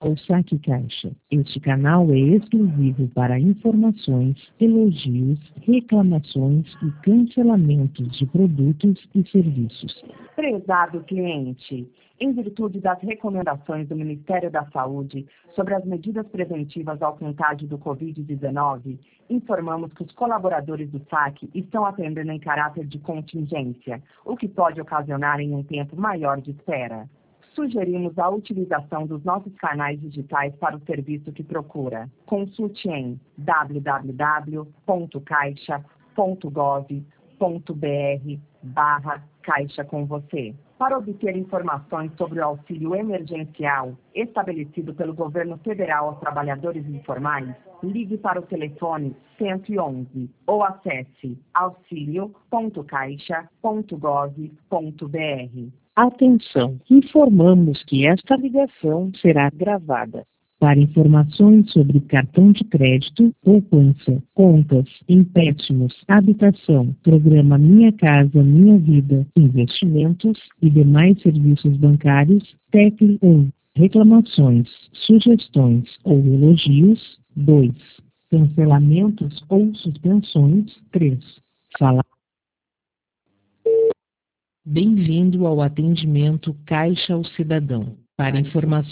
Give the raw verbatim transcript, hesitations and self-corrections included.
ao Saque Caixa. Este canal é exclusivo para informações, elogios, reclamações e cancelamentos de produtos e serviços. Prezado cliente, em virtude das recomendações do Ministério da Saúde sobre as medidas preventivas ao contágio do covid dezenove, informamos que os colaboradores do saque estão atendendo em caráter de contingência, o que pode ocasionar em um tempo maior de espera. Sugerimos a utilização dos nossos canais digitais para o serviço que procura. Consulte em w w w ponto caixa ponto gov ponto br barra Caixa com você. Para obter informações sobre o auxílio emergencial estabelecido pelo governo federal aos trabalhadores informais, ligue para o telefone cento e onze ou acesse auxilio ponto caixa ponto gov ponto br. Atenção! Informamos que esta ligação será gravada. Para informações sobre cartão de crédito, poupança, contas, empréstimos, habitação, programa Minha Casa Minha Vida, investimentos e demais serviços bancários, tecle um. Reclamações, sugestões ou elogios, dois. Cancelamentos ou suspensões, três. Salário. Bem-vindo ao atendimento Caixa ao Cidadão. Para informações